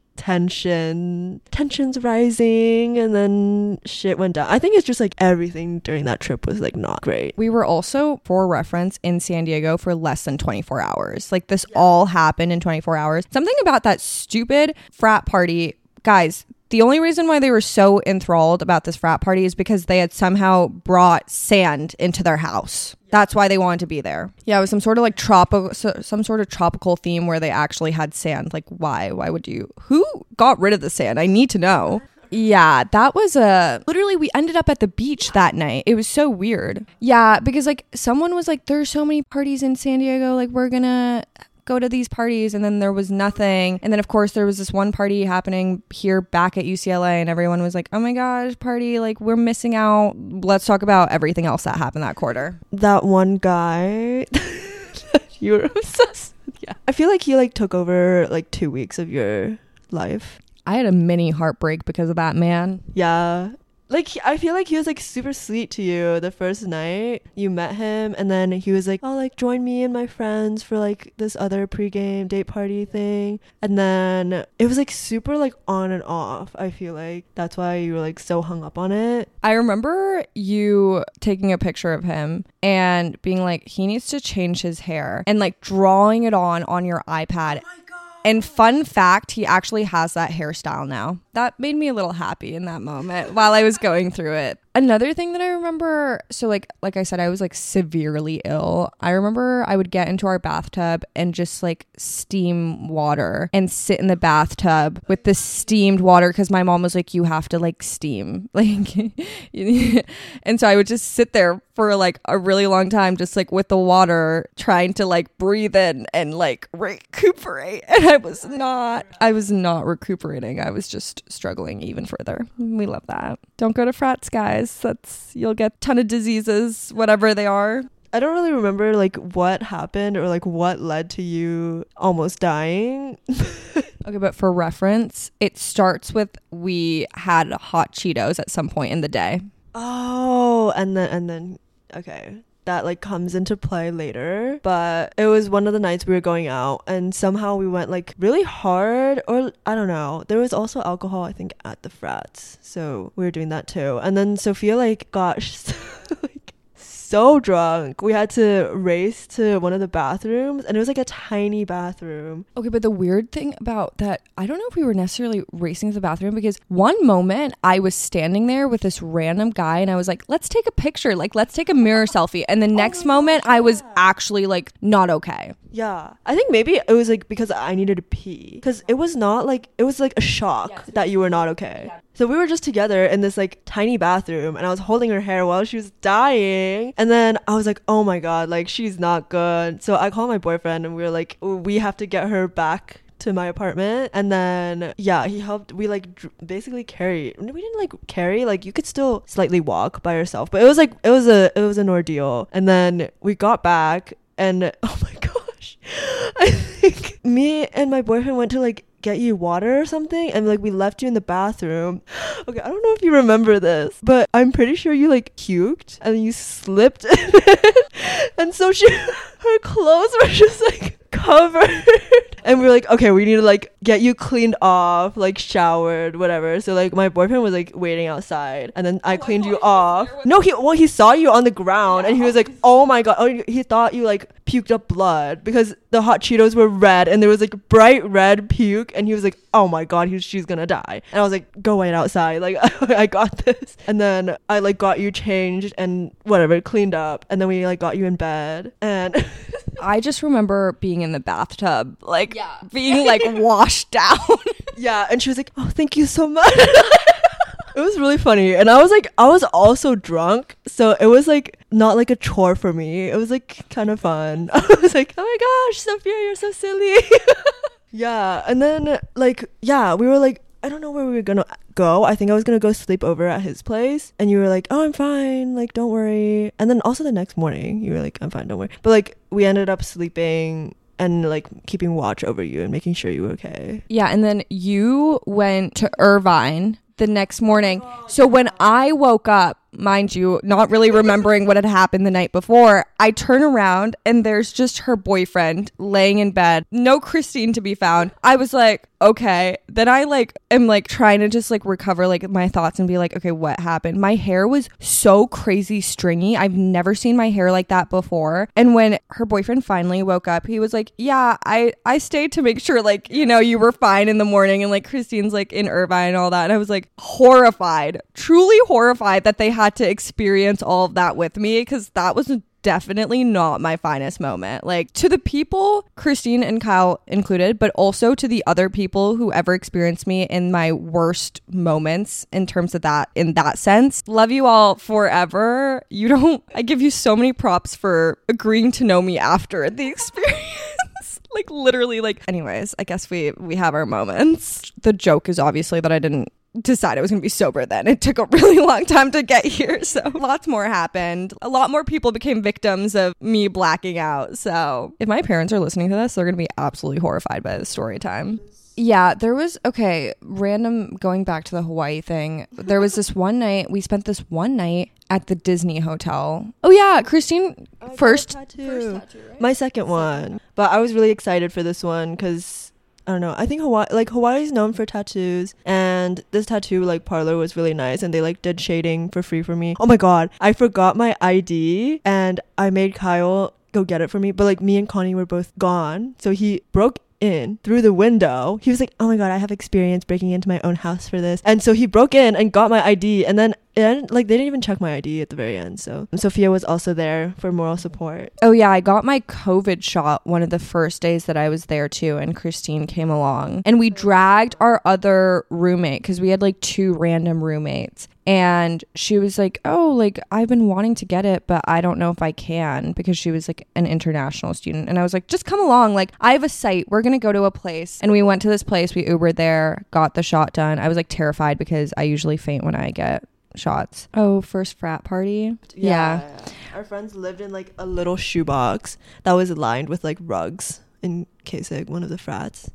tension tensions rising, and then shit went down. I think it's just like everything during that trip was like not great. We were also, for reference, in San Diego for less than twenty-four hours. Like this yeah. all happened in twenty-four hours. Something about that stupid frat party, guys. The only reason why they were so enthralled about this frat party is because they had somehow brought sand into their house. That's why they wanted to be there. Yeah, it was some sort of like tropical, so, some sort of tropical theme where they actually had sand. Like, why? Why would you? Who got rid of the sand? I need to know. Yeah, that was a... Literally, we ended up at the beach that night. It was so weird. Yeah, because like someone was like, there's so many parties in San Diego. Like, we're gonna go to these parties, and then there was nothing. And then of course there was this one party happening here back at U C L A, and everyone was like, oh my gosh, party, like we're missing out. Let's talk about everything else that happened that quarter. That one guy you were obsessed with. Yeah, I feel like he like took over like two weeks of your life. I had a mini heartbreak because of that man. Yeah, like I feel like he was like super sweet to you the first night you met him, and then he was like, oh, like join me and my friends for like this other pregame date party thing. And then it was like super like on and off. I feel like that's why you were like so hung up on it. I remember you taking a picture of him and being like, he needs to change his hair, and like drawing it on on your iPad. Oh, and fun fact, he actually has that hairstyle now. That made me a little happy in that moment while I was going through it. Another thing that I remember, so like like I said, I was like severely ill. I remember I would get into our bathtub and just like steam water and sit in the bathtub with the steamed water, because my mom was like, you have to like steam. Like, and so I would just sit there for like a really long time, just like with the water, trying to like breathe in and like recuperate. And I was not, I was not recuperating. I was just struggling even further. We love that. Don't go to frats, guys. That's, you'll get a ton of diseases, whatever they are. I don't really remember like what happened or like what led to you almost dying. Okay, but for reference, it starts with we had hot Cheetos at some point in the day. Oh, and then and then okay. That like comes into play later, but it was one of the nights we were going out, and somehow we went like really hard, or I don't know, there was also alcohol I think at the frats, so we were doing that too. And then Sophia like got like so drunk. We had to race to one of the bathrooms, and it was like a tiny bathroom. Okay, but the weird thing about that, I don't know if we were necessarily racing to the bathroom, because one moment I was standing there with this random guy and I was like, let's take a picture, like let's take a mirror selfie. And the next oh moment God, I was yeah. actually like not okay. Yeah, I think maybe it was like because I needed to pee, because it was not like, it was like a shock yes, that you were not okay. Yeah. So we were just together in this like tiny bathroom, and I was holding her hair while she was dying, and then I was like, oh my God, like she's not good. So I called my boyfriend and we were like, we have to get her back to my apartment. And then yeah, he helped. We like dr- basically carry we didn't like carry, like you could still slightly walk by yourself, but it was like it was a it was an ordeal. And then we got back, and oh my gosh, I think me and my boyfriend went to like get you water or something, and like we left you in the bathroom. Okay, I don't know if you remember this, but I'm pretty sure you like puked and you slipped in it. And so she her clothes were just like covered, and we were like, okay, we need to like get you cleaned off, like showered, whatever. So like my boyfriend was like waiting outside, and then I oh, cleaned I you off. No, he well he saw you on the ground, yeah, and he was like, oh my God, oh, he thought you like puked up blood, because the hot Cheetos were red and there was like bright red puke, and he was like, oh my God, he, she's gonna die. And I was like, go wait outside, like I got this. And then I like got you changed and whatever, cleaned up, and then we like got you in bed. And I just remember being in the bathtub, like yeah. being like washed down. Yeah, and she was like, oh, thank you so much. It was really funny. And I was like, I was also drunk, so it was like not like a chore for me. It was like kind of fun. I was like, oh my gosh, Sophia, you're so silly. Yeah. And then like, yeah, we were like, I don't know where we were gonna go. I think I was gonna go sleep over at his place, and you were like, oh, I'm fine, like don't worry. And then also the next morning you were like, I'm fine, don't worry. But like we ended up sleeping and like keeping watch over you and making sure you were okay. Yeah. And then you went to Irvine the next morning. So when I woke up, mind you, not really remembering what had happened the night before, I turn around and there's just her boyfriend laying in bed. No Christine to be found. I was like, okay. Then I like am like trying to just like recover like my thoughts and be like, okay, what happened? My hair was so crazy stringy. I've never seen my hair like that before. And when her boyfriend finally woke up, he was like, yeah, I, I stayed to make sure like, you know, you were fine in the morning. And like Christine's like in Irvine and all that. And I was like horrified, truly horrified that they had to experience all of that with me, because that was definitely not my finest moment. Like, to the people, Christine and Kyle included, but also to the other people who ever experienced me in my worst moments in terms of that, in that sense, love you all forever. You don't, I give you so many props for agreeing to know me after the experience. Like literally, like, anyways, I guess we we have our moments. The joke is obviously that I didn't decide I was going to be sober then. It took a really long time to get here, so lots more happened. A lot more people became victims of me blacking out. So if my parents are listening to this, they're going to be absolutely horrified by this story time. Yeah, there was, okay, random, going back to the Hawaii thing, there was this one night, we spent this one night at the Disney hotel. Oh yeah, Christine, oh, first, tattoo. first tattoo, right? My second one. But I was really excited for this one because I don't know. I think Hawaii, like Hawaii is known for tattoos, and this tattoo like parlor was really nice, and they like did shading for free for me. Oh my God, I forgot my I D, and I made Kyle go get it for me. But like me and Connie were both gone, so he broke in through the window. He was like, oh my God, I have experience breaking into my own house for this. And so he broke in and got my I D, and then it, like they didn't even check my I D at the very end. So Sophia was also there for moral support. Oh yeah, I got my COVID shot one of the first days that I was there too, and Christine came along, and we dragged our other roommate because we had like two random roommates. And she was like, oh, like, I've been wanting to get it, but I don't know if I can, because she was like an international student. And I was like, just come along. Like, I have a site. We're going to go to a place. And we went to this place. We Ubered there, got the shot done. I was like terrified because I usually faint when I get shots. Oh, first frat party. Yeah. yeah. Our friends lived in like a little shoebox that was lined with like rugs in Kasich, one of the frats.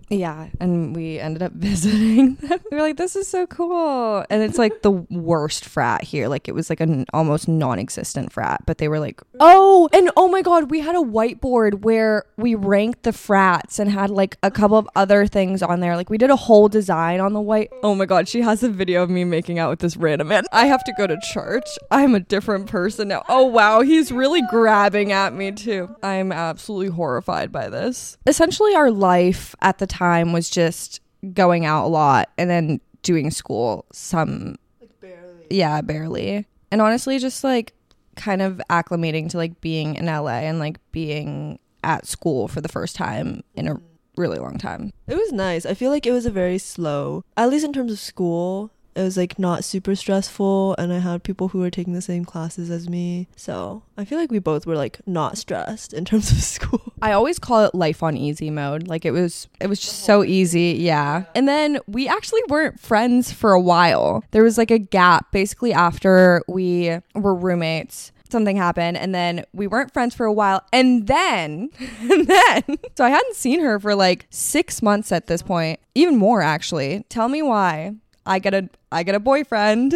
Yeah, and we ended up visiting them. We were like, this is so cool. And it's like the worst frat here. Like it was like an almost non-existent frat, but they were like, oh, and oh my God, we had a whiteboard where we ranked the frats and had like a couple of other things on there. Like we did a whole design on the white. Oh my God, she has a video of me making out with this random man. I have to go to church. I'm a different person now. Oh wow, he's really grabbing at me too. I'm absolutely horrified by this. Essentially, our life at the time was just going out a lot and then doing school some like barely. Yeah, barely. And honestly just like kind of acclimating to like being in L A and like being at school for the first time in a really long time. It was nice. I feel like it was a very slow, at least in terms of school. It was like not super stressful, and I had people who were taking the same classes as me. So I feel like we both were like not stressed in terms of school. I always call it life on easy mode. Like it was it was just so easy. Yeah. And then we actually weren't friends for a while. There was like a gap basically after we were roommates. Something happened and then we weren't friends for a while. And then, and then, so I hadn't seen her for like six months at this point. Even more actually. Tell me why. I get a I get a boyfriend.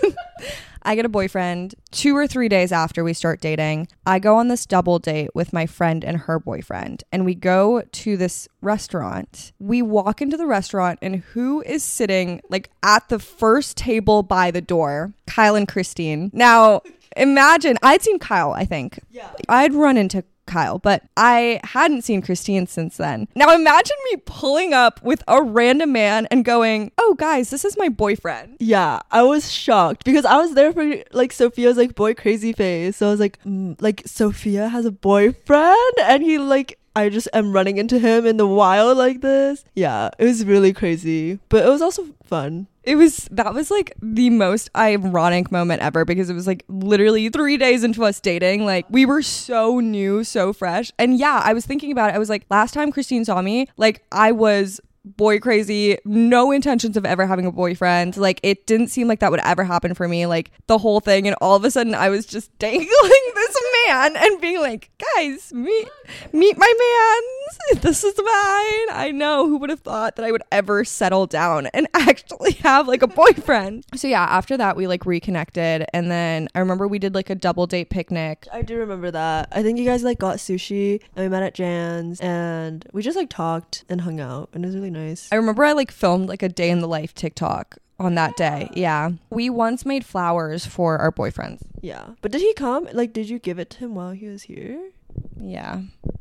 I get a boyfriend two or three days after we start dating. I go on this double date with my friend and her boyfriend, and we go to this restaurant. We walk into the restaurant, and who is sitting like at the first table by the door? Kyle and Christine. Now, imagine, I'd seen Kyle, I think. Yeah. I'd run into Kyle, but I hadn't seen Christine since then. Now imagine me pulling up with a random man and going, oh guys, this is my boyfriend. Yeah, I was shocked because I was there for like Sophia's like boy crazy phase. So I was like, mm, like Sophia has a boyfriend, and he like, I just am running into him in the wild like this. Yeah, it was really crazy, but it was also fun. It was, that was like the most ironic moment ever because it was like literally three days into us dating. Like we were so new, so fresh. And yeah, I was thinking about it. I was like, last time Christine saw me, like I was boy crazy, no intentions of ever having a boyfriend. Like it didn't seem like that would ever happen for me, like the whole thing. And all of a sudden I was just dangling this man and being like, guys, meet meet my man, this is mine. I know, who would have thought that I would ever settle down and actually have like a boyfriend. So yeah, after that we like reconnected, and then I remember we did like a double date picnic. I do remember that. I think you guys like got sushi and we met at Jan's and we just like talked and hung out, and it was really nice. I remember I like filmed like a day in the life TikTok on that day. Yeah. We once made flowers for our boyfriends. Yeah. But did he come? Like, did you give it to him while he was here? Yeah.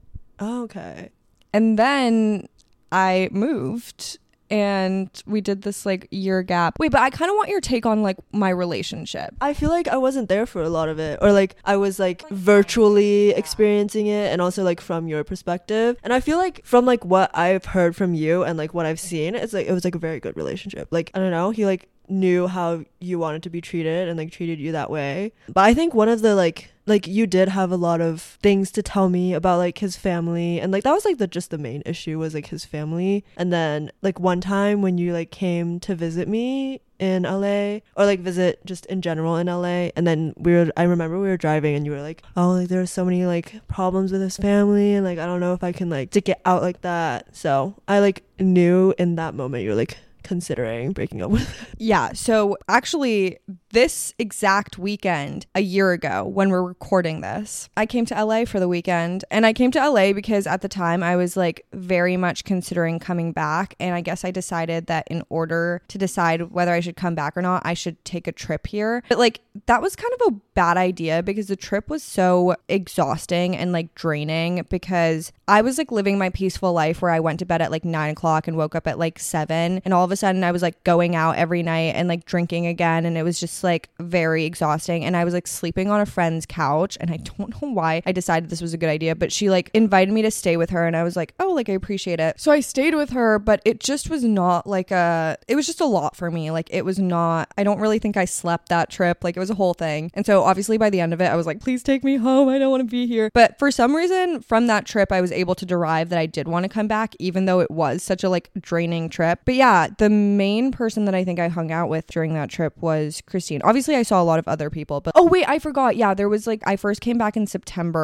Oh, okay. And then I moved and we did this like year gap. Wait, but I kind of want your take on like my relationship. I feel like I wasn't there for a lot of it, or like I was like virtually experiencing it, and also like from your perspective. And I feel like from like what I've heard from you and like what I've seen, it's like it was like a very good relationship. Like, I don't know, he like knew how you wanted to be treated and like treated you that way. But I think one of the like like you did have a lot of things to tell me about like his family, and like that was like the just the main issue was like his family. And then like one time when you like came to visit me in L A, or like visit just in general in L A, and then we were I remember we were driving and you were like, oh, like there are so many like problems with his family, and like I don't know if I can like stick it out like that. So I like knew in that moment you were like considering breaking up with him. Yeah, so actually this exact weekend a year ago when we're recording this, I came to L A for the weekend. And I came to L A because at the time I was like very much considering coming back, and I guess I decided that in order to decide whether I should come back or not, I should take a trip here. But like that was kind of a bad idea because the trip was so exhausting and like draining, because I was like living my peaceful life where I went to bed at like nine o'clock and woke up at like seven, and all of a sudden I was like going out every night and like drinking again, and it was just like very exhausting. And I was like sleeping on a friend's couch, and I don't know why I decided this was a good idea, but she like invited me to stay with her, and I was like, oh, like I appreciate it. So I stayed with her, but it just was not like a it was just a lot for me. Like it was not I don't really think I slept that trip. Like it was a whole thing. And so obviously by the end of it I was like, please take me home, I don't want to be here. But for some reason from that trip I was able to derive that I did want to come back, even though it was such a like draining trip. But yeah, the main person that I think I hung out with during that trip was Christine. Obviously I saw a lot of other people, but oh wait, I forgot. Yeah, there was like I first came back in September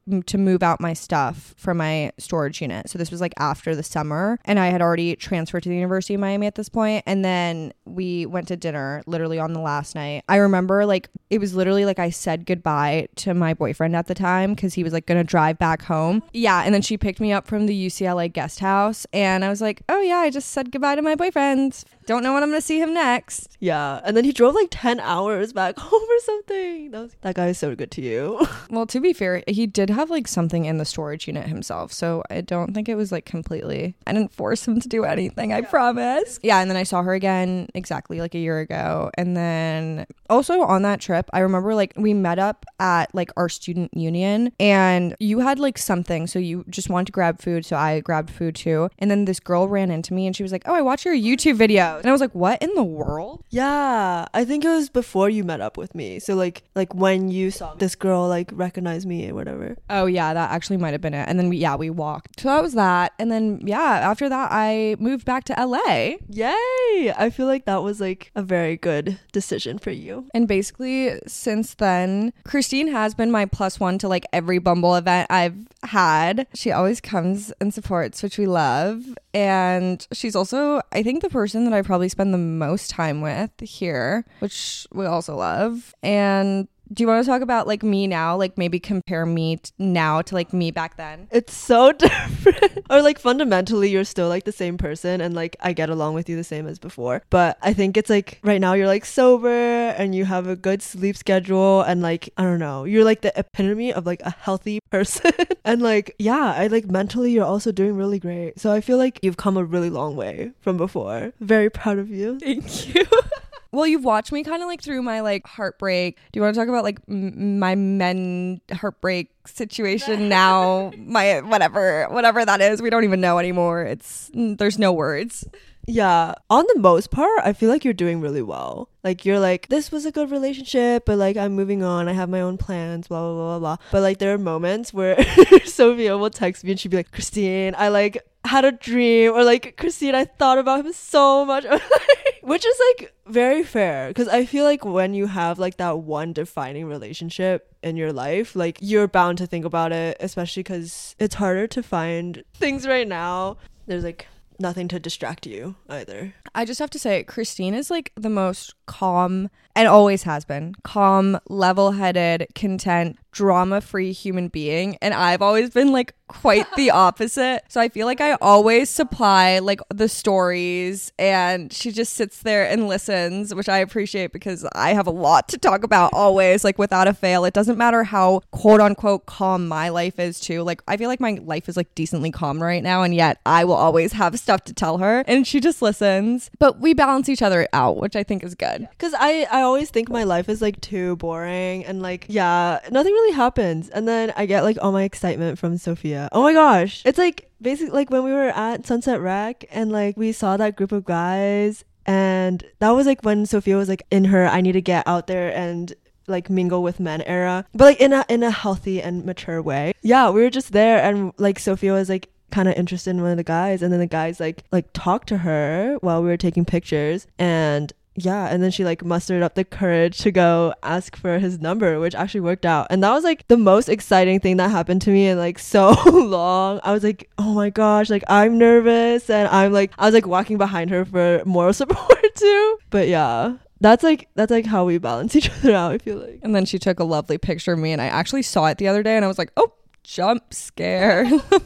m- to move out my stuff from my storage unit. So this was like after the summer, and I had already transferred to the University of Miami at this point. And then we went to dinner literally on the last night. I remember like it was literally like I said goodbye to my boyfriend at the time because he was like gonna drive back home. Yeah, and then she picked me up from the U C L A guest house, and I was like, oh yeah, I just said goodbye to my boyfriend. Don't know when I'm gonna see him next. Yeah, and then he drove like ten hours back home or something. That was, that guy is so good to you. Well, to be fair, he did have like something in the storage unit himself, so I don't think it was like completely, I didn't force him to do anything, I promise. Yeah, and then I saw her again exactly like a year ago. And then also on that trip, I remember like we met up at like our student union, and you had like something, so you just wanted to grab food, so I grabbed food too. And then this girl ran into me and she was like, oh, I watch your YouTube videos. And I was like, what in the world? Yeah, I think it was before you met up with me. So like like when you saw this girl like recognize me or whatever. Oh yeah, that actually might have been it. And then we, yeah, we walked. So that was that. And then yeah, after that I moved back to L A. Yay! I feel like that was like a very good decision for you. And basically since then, Christine has been my plus one to like every Bumble event I've had. She always comes and supports, which we love. And she's also, I think, the person that I probably spend the most time with here, which we also love. And do you want to talk about like me now? Like maybe compare me t- now to like me back then? It's so different. Or like fundamentally you're still like the same person, and like I get along with you the same as before. But I think it's like right now you're like sober and you have a good sleep schedule, and like I don't know, you're like the epitome of like a healthy person. And like yeah, I like mentally you're also doing really great. So I feel like you've come a really long way from before. Very proud of you. Thank you. Well, you've watched me kind of like through my like heartbreak. Do you want to talk about like m- my men heartbreak situation now? My whatever, whatever that is. We don't even know anymore. It's there's no words. Yeah, on the most part, I feel like you're doing really well. Like, you're like, this was a good relationship, but like, I'm moving on. I have my own plans, blah, blah, blah, blah. But like, there are moments where Sophia will text me and she'd be like, Christine, I like had a dream, or like, Christine, I thought about him so much. Which is like very fair, because I feel like when you have like that one defining relationship in your life, like you're bound to think about it, especially because it's harder to find things right now. There's like nothing to distract you either. I just have to say, Christine is like the most calm, and always has been, calm, level-headed, content, drama-free human being. And I've always been like quite the opposite. So I feel like I always supply like the stories, and she just sits there and listens, which I appreciate because I have a lot to talk about always, like without a fail. It doesn't matter how quote unquote calm my life is too. Like I feel like my life is like decently calm right now, and yet I will always have stuff to tell her, and she just listens. But we balance each other out, which I think is good. Because I, I always think my life is like too boring, and like, yeah, nothing really happens. And then I get like all my excitement from Sophia. Oh my gosh. It's like basically like when we were at Sunset Rec and like we saw that group of guys, and that was like when Sophia was like in her I need to get out there and like mingle with men era, but like in a in a healthy and mature way. Yeah, we were just there, and like Sophia was like kind of interested in one of the guys, and then the guys like like talked to her while we were taking pictures, and yeah, and then she like mustered up the courage to go ask for his number, which actually worked out. And that was like the most exciting thing that happened to me in like so long. I was like, oh my gosh, like I'm nervous, and I'm like I was like walking behind her for moral support too. But yeah, that's like that's like how we balance each other out, I feel like. And then she took a lovely picture of me, and I actually saw it the other day, and I was like, oh, jump scare.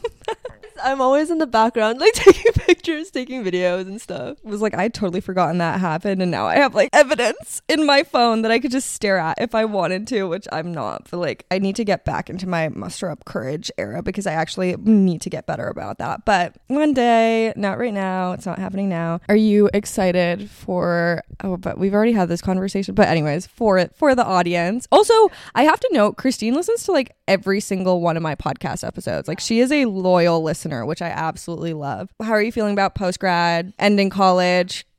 I'm always in the background like taking pictures, taking videos and stuff. It was like I had totally forgotten that happened, and now I have like evidence in my phone that I could just stare at if I wanted to, which I'm not. But like I need to get back into my muster up courage era, because I actually need to get better about that. But one day, not right now, it's not happening now. Are you excited for oh but we've already had this conversation, but anyways, for it for the audience. Also, I have to note, Christine listens to like every single one of my podcast episodes. Like she is a loyal listener, which I absolutely love. How are you feeling about post-grad, ending college,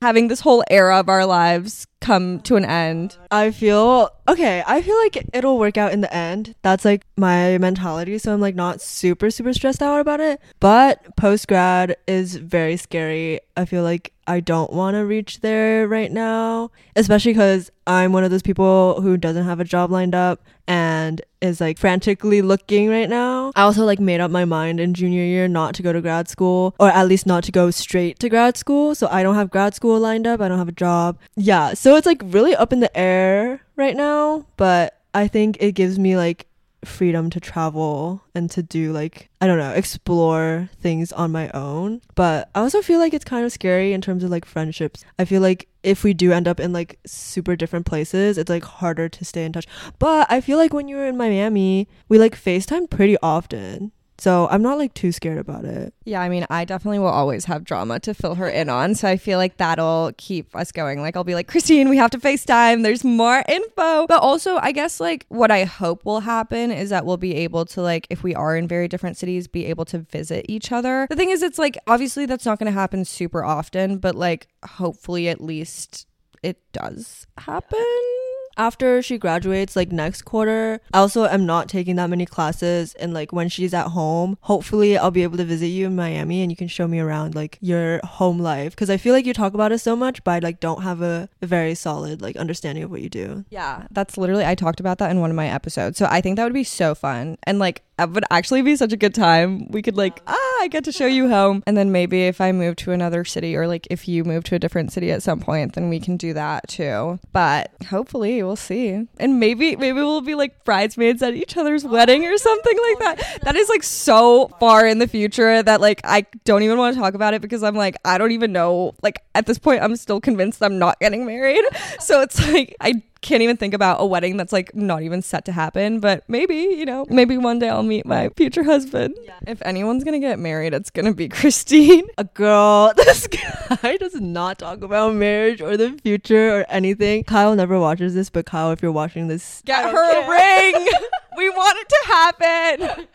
having this whole era of our lives come to an end. I feel okay. I feel like it'll work out in the end. That's like my mentality. So I'm like not super, super stressed out about it. But post grad is very scary. I feel like I don't want to reach there right now, especially because I'm one of those people who doesn't have a job lined up and is like frantically looking right now. I also like made up my mind in junior year not to go to grad school, or at least not to go straight to grad school. So I don't have grad school lined up. I don't have a job. Yeah. So it's like really up in the air right now, but I think it gives me like freedom to travel and to do like, I don't know, explore things on my own. But I also feel like it's kind of scary in terms of like friendships. I feel like if we do end up in like super different places, it's like harder to stay in touch. But I feel like when you were in Miami, we like FaceTime pretty often. So I'm not like too scared about it. Yeah, I mean, I definitely will always have drama to fill her in on. So I feel like that'll keep us going. Like, I'll be like, Christine, we have to FaceTime. There's more info. But also, I guess like what I hope will happen is that we'll be able to, like, if we are in very different cities, be able to visit each other. The thing is, it's like, obviously that's not going to happen super often, but like, hopefully at least it does happen. After she graduates like next quarter, I also am not taking that many classes, and like when she's at home, hopefully I'll be able to visit you in Miami and you can show me around like your home life, because I feel like you talk about it so much but I like don't have a, a very solid like understanding of what you do. Yeah, that's literally, I talked about that in one of my episodes, so I think that would be so fun, and like it would actually be such a good time. We could like, ah, I get to show you home. And then maybe if I move to another city, or like if you move to a different city at some point, then we can do that too. But hopefully we'll see. And maybe, maybe we'll be like bridesmaids at each other's wedding or something like that. That is like so far in the future that like I don't even want to talk about it, because I'm like, I don't even know. Like at this point, I'm still convinced I'm not getting married. So it's like, I can't even think about a wedding that's like not even set to happen. But maybe, you know, maybe one day I'll meet my future husband. Yeah. If anyone's gonna get married, it's gonna be Christine. A girl, this guy does not talk about marriage or the future or anything. Kyle never watches this, but Kyle, if you're watching this, get her a ring. We want it to happen.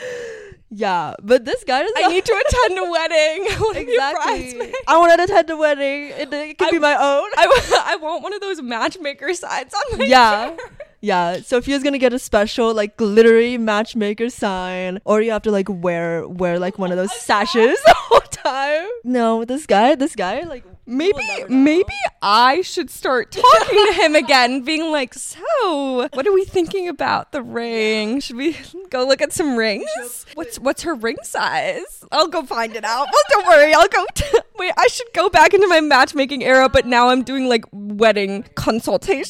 Yeah, but this guy doesn't. I need to attend a wedding. I want exactly. I want to attend a wedding. It, it could I, be my own. I, I want one of those matchmaker signs on my yeah. chair. Yeah, Sophia's gonna get a special like glittery matchmaker sign, or you have to like wear wear like one of those sashes the whole time. No, this guy, this guy, like maybe maybe I should start talking to him again, being like, so what are we thinking about the ring? Should we go look at some rings? What's what's her ring size? I'll go find it out. Well, don't worry, I'll go. T- Wait, I should go back into my matchmaking era, but now I'm doing like wedding consultations.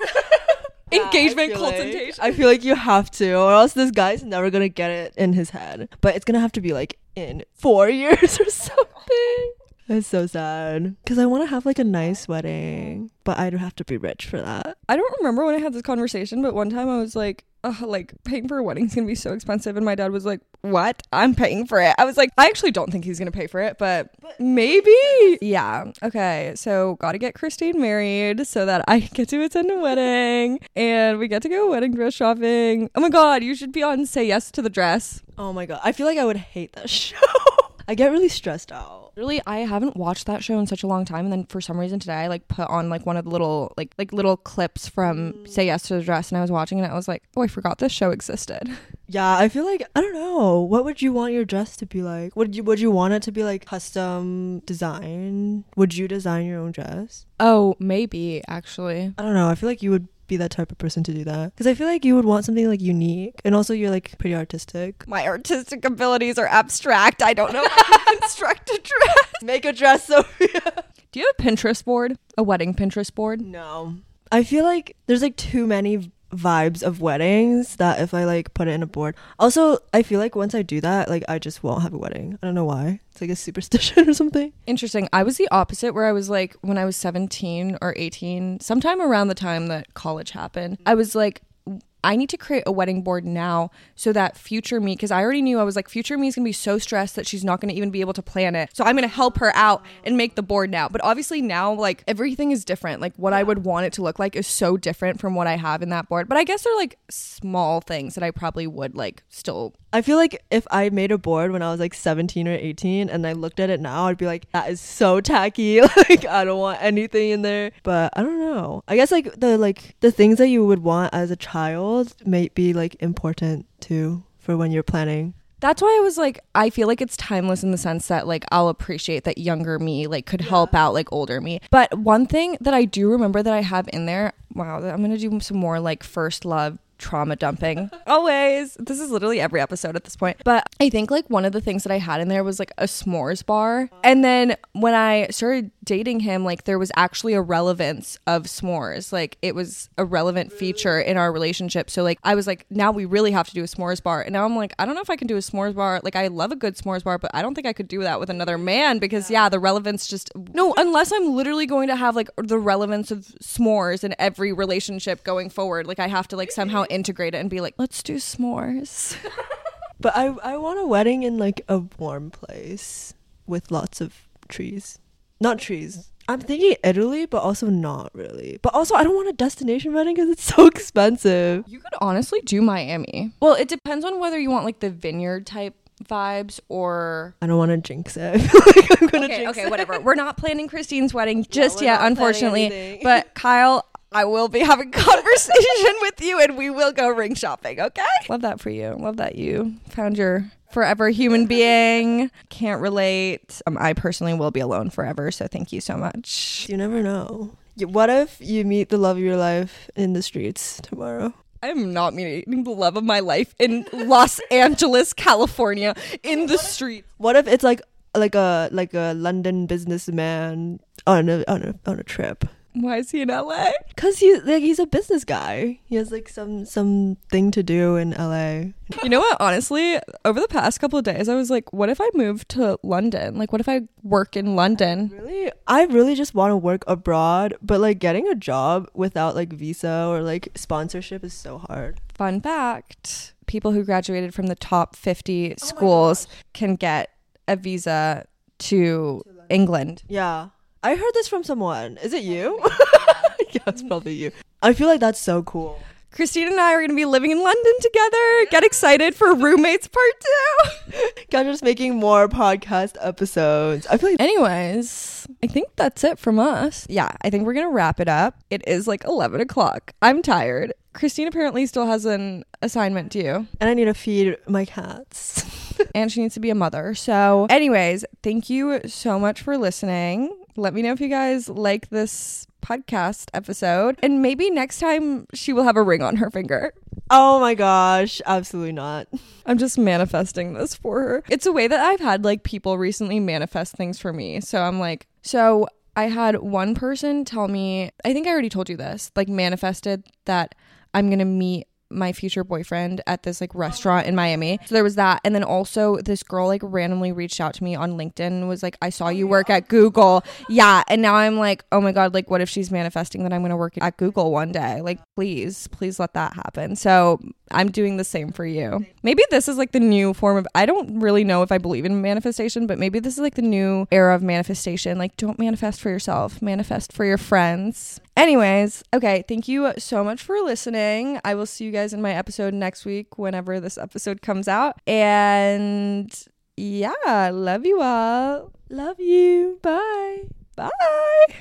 Yeah, engagement I consultation. Like, I feel like you have to, or else this guy's never gonna get it in his head. But it's gonna have to be like in four years or something. It's so sad, because I want to have like a nice wedding, but I'd have to be rich for that. I don't remember when I had this conversation, but one time I was like, oh, like paying for a wedding is gonna be so expensive, and my dad was like, what? I'm paying for it. I was like, I actually don't think he's gonna pay for it, but, but maybe. Yeah. Okay, so gotta get Christine married so that I get to attend a wedding, and we get to go wedding dress shopping. Oh my god, you should be on Say Yes to the Dress. Oh my god, I feel like I would hate that show. I get really stressed out. Really, I haven't watched that show in such a long time, and then for some reason today I like put on like one of the little like like little clips from mm. Say Yes to the Dress, and I was watching it and I was like, oh, I forgot this show existed. Yeah, I feel like, I don't know, what would you want your dress to be like? Would you would you want it to be like custom design? Would you design your own dress? Oh, maybe actually. I don't know. I feel like you would be that type of person to do that, because I feel like you would want something like unique, and also you're like pretty artistic. My artistic abilities are abstract. I don't know how to construct a dress. Make a dress, Sophia. Do you have a Pinterest board? A wedding Pinterest board? No. I feel like there's like too many vibes of weddings that if I like put it in a board. Also, I feel like once I do that, like I just won't have a wedding. I don't know why. It's like a superstition or something. Interesting. I was the opposite, where I was like, when I was seventeen or eighteen, sometime around the time that college happened, I was like, I need to create a wedding board now so that future me, because I already knew I was like, future me is going to be so stressed that she's not going to even be able to plan it. So I'm going to help her out and make the board now. But obviously now, like, everything is different. Like, what I would want it to look like is so different from what I have in that board. But I guess they're like small things that I probably would like still. I feel like if I made a board when I was like seventeen or eighteen and I looked at it now, I'd be like, that is so tacky. Like, I don't want anything in there. But I don't know. I guess like the like the things that you would want as a child might be like important too for when you're planning. That's why I was like, I feel like it's timeless in the sense that like I'll appreciate that younger me like could yeah. help out like older me. But one thing that I do remember that I have in there, wow, I'm gonna do some more like first love trauma dumping. Always. This is literally every episode at this point. But I think like one of the things that I had in there was like a s'mores bar. And then when I started dating him, like there was actually a relevance of s'mores. Like it was a relevant feature in our relationship. So like I was like, now we really have to do a s'mores bar. And now I'm like, I don't know if I can do a s'mores bar. Like I love a good s'mores bar, but I don't think I could do that with another man because yeah, the relevance just no, unless I'm literally going to have like the relevance of s'mores in every relationship going forward. Like I have to like somehow integrate it and be like, let's do s'mores. But I I want a wedding in like a warm place with lots of trees. Not trees. I'm thinking Italy, but also not really. But also I don't want a destination wedding because it's so expensive. You could honestly do Miami. Well, it depends on whether you want like the vineyard type vibes or I don't want to jinx it. Like, I'm gonna okay, jinx okay, it. whatever. We're not planning Christine's wedding just Yeah, yet, unfortunately. anything. But Kyle, I will be having conversation with you and we will go ring shopping, okay? Love that for you. Love that you found your forever human being. Can't relate. Um, I personally will be alone forever, so thank you so much. You never know. What if you meet the love of your life in the streets tomorrow? I am not meeting the love of my life in Los Angeles, California, in the street. What if it's like like a like a London businessman on a on a on a trip? Why is he in L A? Cause he's like he's a business guy. He has like some some thing to do in L A. You know what? Honestly, over the past couple of days, I was like, what if I moved to London? Like, what if I work in London? Really, I really just want to work abroad, but like getting a job without like visa or like sponsorship is so hard. Fun fact: people who graduated from the top fifty oh schools can get a visa to, to England. Yeah. I heard this from someone. Is it you? Yeah, it's probably you. I feel like that's so cool. Christine and I are going to be living in London together. Get excited for Roommates Part two. Guys, just making more podcast episodes. I feel like... Anyways, I think that's it from us. Yeah, I think we're going to wrap it up. It is like eleven o'clock. I'm tired. Christine apparently still has an assignment due. And I need to feed my cats. And she needs to be a mother. So anyways, thank you so much for listening. Let me know if you guys like this podcast episode. And maybe next time she will have a ring on her finger. Oh my gosh. Absolutely not. I'm just manifesting this for her. It's a way that I've had like people recently manifest things for me. So I'm like, so I had one person tell me, I think I already told you this, like manifested that I'm going to meet my future boyfriend at this like restaurant in Miami. So there was that. And then also this girl like randomly reached out to me on LinkedIn and was like, I saw you work at Google. Yeah. And now I'm like, oh my God, like what if she's manifesting that I'm going to work at Google one day? Like, please, please let that happen. So I'm doing the same for you. Maybe this is like the new form of, I don't really know if I believe in manifestation, but maybe this is like the new era of manifestation. Like, don't manifest for yourself, manifest for your friends. Anyways, okay, thank you so much for listening. I will see you guys in my episode next week, whenever this episode comes out. And yeah, love you all. Love you. Bye. Bye.